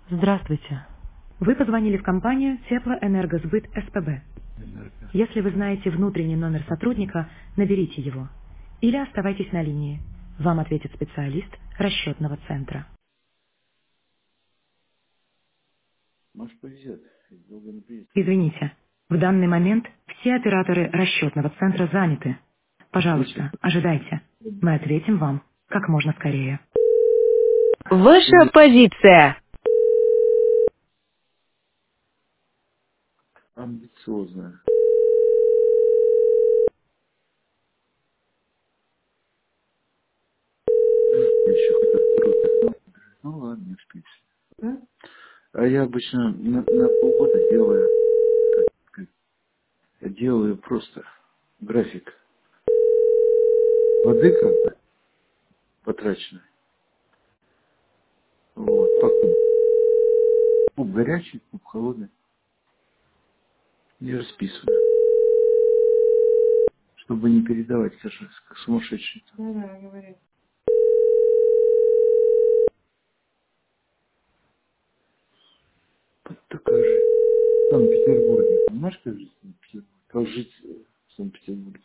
Здравствуйте. Вы позвонили в компанию Теплоэнергосбыт СПБ. Если вы знаете внутренний номер сотрудника, наберите его. Или оставайтесь на линии. Вам ответит специалист расчетного центра. Может, повезет. Долго не приедет. Извините, в данный момент все операторы расчетного центра заняты. Слушай, Пожалуйста, ожидайте. Мы ответим вам как можно скорее. ты Ваша позиция. амбициозная. Я еще хотел. Ну ладно, не успеешь. Да? А я обычно на полгода делаю, делаю просто график воды как бы потраченной. Вот, куб горячий, куб холодный. И расписываю, чтобы не передавать, скажем, как сумасшедший. Ну да, говори. Вот такая же. В Санкт-Петербурге. Понимаешь, как жить в Санкт-Петербурге? Как жить в Санкт-Петербурге?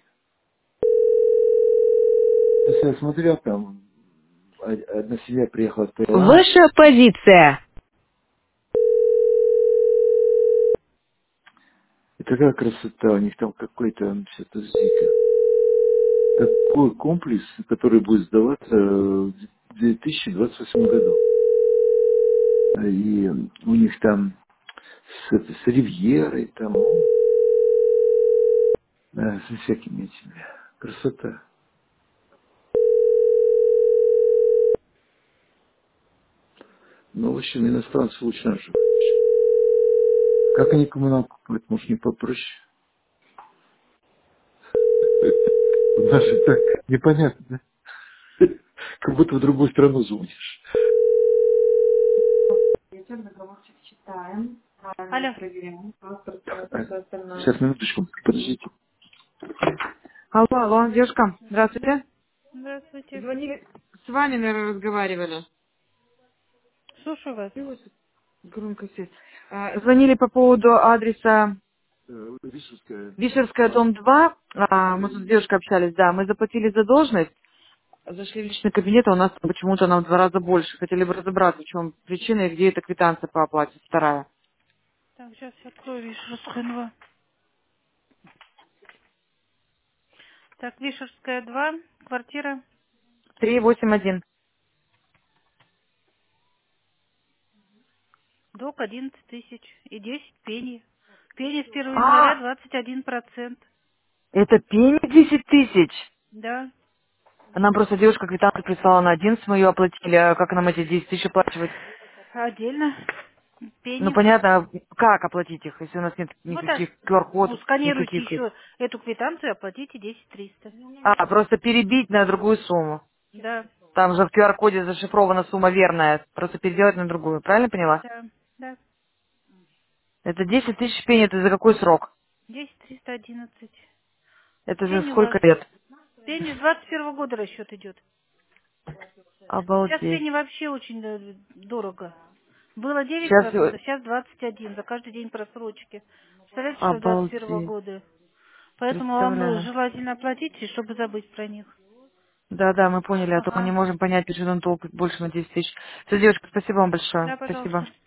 Если я смотрел, там одна семья приехала с Таиланда. Ваша позиция. И такая красота, у них там какой-то, подожди-ка, такой комплекс, который будет сдаваться в 2028 году. И у них там с ривьерой, там, со всякими этими. Красота. Ну, в общем, иностранцы лучше наших. Как они коммуналку платят, может, не попроще? Даже так непонятно, да? Как будто в другую страну звонишь. Алло. Сейчас, минуточку, подождите. Алло, алло, девушка, здравствуйте. Здравствуйте. Звонили, с вами, наверное, разговаривали. Слушаю вас. Громко связь. Звонили по поводу адреса Вишерская. Вишерская, дом 2. Мы тут с девушкой общались, да. Мы заплатили задолженность, зашли в личный кабинет, а у нас почему-то нам в 2 раза больше. Хотели бы разобраться, в чем причина и где эта квитанция по оплате, вторая. Так, сейчас я открою Вишерская 2. Так, Вишерская 2, квартира. 381. Долг 11 тысяч и 10 пени. Пени с 1 января А, 21%. это пени 10 тысяч. Да, Нам просто девушка квитанцию прислала на 11, мы ее оплатили, а как нам эти 10 тысяч оплачивать? отдельно. Ну, Пени. понятно, а как оплатить их, если у нас нет Вот так. никаких Ну, QR-кодов, сканируйте никаких... еще эту квитанцию и оплатите 10 300. Просто перебить на другую сумму. Да, Там же в QR-коде зашифрована сумма верная. Просто переделать на другую. Правильно поняла? да, да. Это 10 тысяч пени, это за какой срок? 10 311. Это за Пени у вас. сколько лет? Пени с 21 года расчет идет. Сейчас Обалдеть. пени вообще очень дорого. Было Сейчас... 9%, сейчас 21% за каждый день просрочки. Представляете, что 21 Обалдеть. года. Поэтому вам бы Представляю. желательно оплатить, чтобы забыть про них. Да-да, мы поняли, а то мы не Ага. можем понять, почему он толк больше на 10 тысяч. Все, девушка, спасибо вам большое. Да, пожалуйста. Спасибо.